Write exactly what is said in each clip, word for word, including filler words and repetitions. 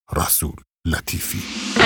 رسول لطیفی.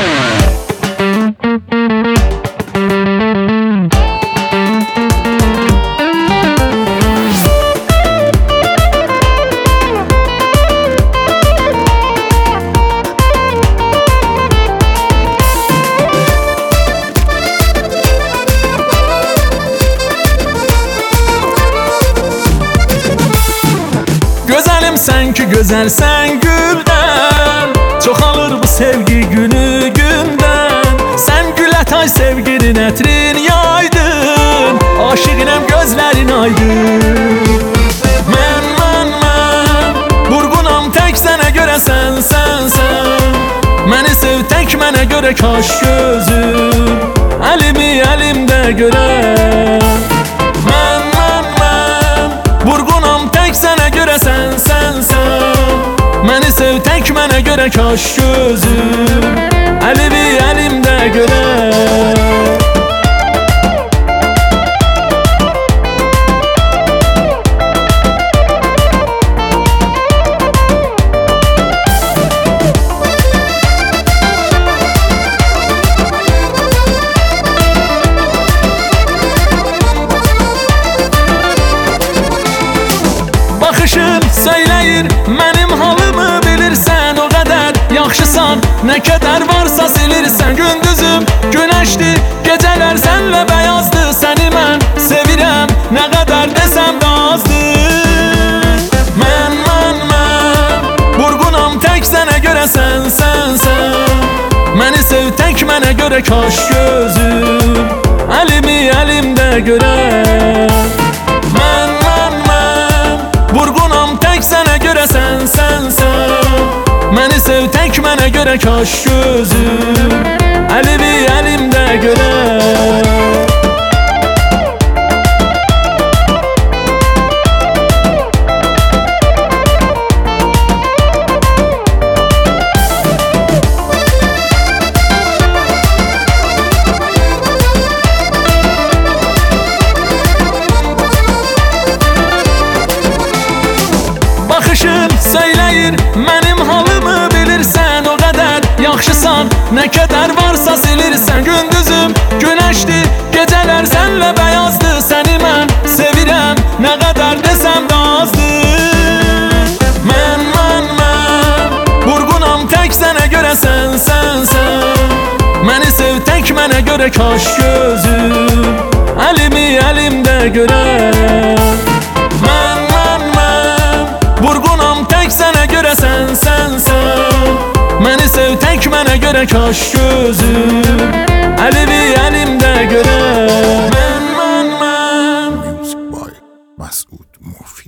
Gözəlim sən ki, gözəlsən güldən, çoxalır bu sevgi günü gündən. Sən gül ətay sevginin ətrin yaydın, aşiqinəm gözlərin aydın. Mən, mən, mən vurğunam tək sənə görə, sən, sən, sən. Məni sev tək mənə görə, kaş gözüm əlimi əlimdə görə. Mən, mən, mən vurğunam tək sənə görə, sən, sən, sən. Məni sev tək mənə görə, kaş gözüm əlimi əlimdə görə. Baxışın söyləyir mənim halımı, bilirsən o qədər yaxşısan, nə qədər varsa silirsən. Gündüzüm günəşdir, gecələr sənlə bəyazdır. Səni mən sevirəm, nə qədər desəm də azdır. Mən, mən, mən vurğunam tək sənə görə, sən, sən, sən. Məni sev tək mənə görə, kaş gözüm əlimi əlimdə görə. Mən, mən, mən vurğunam tək sənə görə, sən, sən, sən. Məni sev tək mənə görə, kaş gözüm əlimi əlimdə görə. Baxışın söyləyir mənim halımı, bilirsən o qədər yaxşısan, nə qədər varsa silirsən. Gündüzüm günəşdir, gecələr sənlə bəyazdır. Səni mən sevirəm, nə qədər desəm də azdır. Mən, mən, mən vurğunam tək sənə görə, sən, sən, sən. Məni sev tək mənə görə, kaş gözüm əlimi əlimdə görə. Mən, mən, mən vurğunam tək sənə görə, sən, sən, sən. Məni sev tək mənə görə, kaş gözüm əlimi əlimdə görə. Mən, mən, mən Music by مسعود موفی.